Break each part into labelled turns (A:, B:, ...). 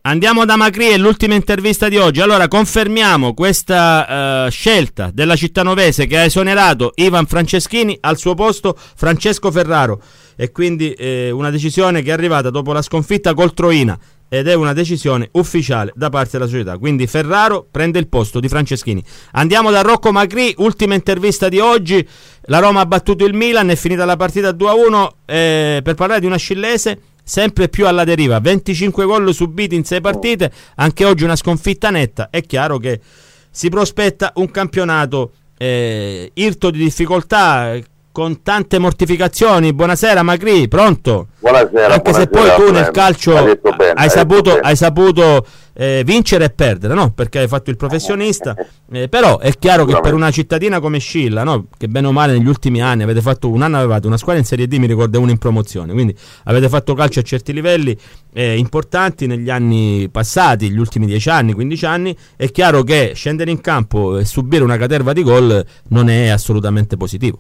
A: Andiamo da Macri, è l'ultima intervista di oggi. Allora, confermiamo questa scelta della cittanovese che ha esonerato Ivan Franceschini, al suo posto Francesco Ferraro, e quindi una decisione che è arrivata dopo la sconfitta col Troina ed è una decisione ufficiale da parte della società. Quindi Ferraro prende il posto di Franceschini. Andiamo da Rocco Macri, ultima intervista di oggi. La Roma ha battuto il Milan, è finita la partita 2-1, per parlare di una scillese sempre più alla deriva, 25 gol subiti in 6 partite, anche oggi una sconfitta netta. È chiaro che si prospetta un campionato irto di difficoltà, con tante mortificazioni. Buonasera Macri, pronto?
B: Buonasera.
A: Anche se poi tu nel calcio hai saputo vincere e perdere, no? Perché hai fatto il professionista, però è chiaro che per una cittadina come Scilla, no? Che bene o male negli ultimi anni avete fatto, un anno avevate una squadra in Serie D, mi ricordo, uno in promozione, quindi avete fatto calcio a certi livelli importanti negli anni passati, gli ultimi 10 anni, 15 anni. È chiaro che scendere in campo e subire una caterva di gol non è assolutamente positivo.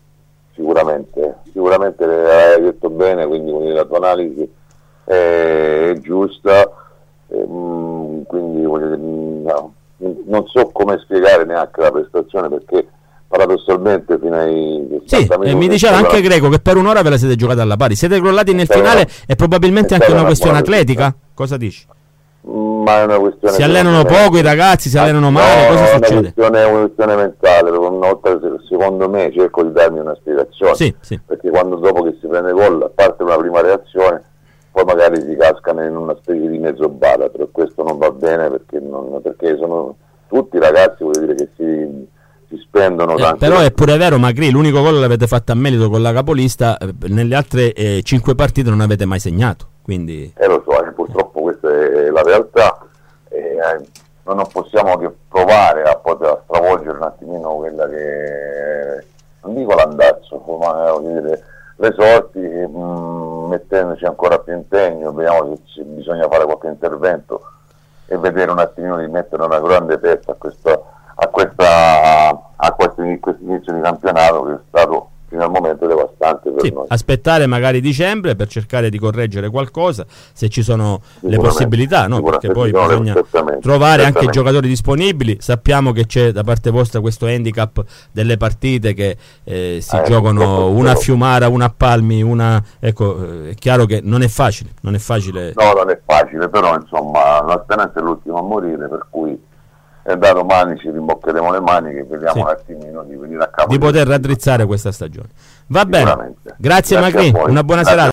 B: Sicuramente hai detto bene, quindi la tua analisi è giusta, quindi non so come spiegare neanche la prestazione, perché paradossalmente fino ai 60 minuti...
A: mi diceva anche Greco che per un'ora ve la siete giocata alla pari, siete crollati nel finale, e probabilmente anche una questione atletica. Cosa dici?
B: Ma è una questione,
A: si allenano poco i ragazzi, si allenano male, cosa succede?
B: È una questione mentale. Una volta, secondo me, cerco di darmi una spiegazione, sì. Perché quando dopo che si prende gol, a parte una prima reazione, poi magari si cascano in una specie di mezzo baratro, e questo non va bene, perché sono tutti ragazzi, vuol dire che si spendono tanto.
A: Però è pure vero, Macri, l'unico gol l'avete fatto a merito con la capolista, nelle altre 5 partite non avete mai segnato, quindi...
B: lo so, purtroppo questa è la realtà, non possiamo che provare a poter stravolgere un attimino quella che, non dico l'andazzo, ma le sorti, mettendoci ancora più impegno. Vediamo se bisogna fare qualche intervento e vedere un attimino di mettere una grande pezza a questo inizio di campionato, che è stato fino al momento devastante per noi.
A: Aspettare magari dicembre per cercare di correggere qualcosa, se ci sono le possibilità, no? Perché poi bisogna trovare anche i giocatori disponibili. Sappiamo che c'è da parte vostra questo handicap delle partite che si giocano una a Fiumara, una a Palmi, è chiaro che non è facile.
B: No, non è facile, però insomma la speranza è l'ultima a morire, per cui da domani ci rimboccheremo le maniche e vediamo un attimino di venire a capo,
A: di poter raddrizzare questa stagione. Va bene, grazie Macri, una buona serata.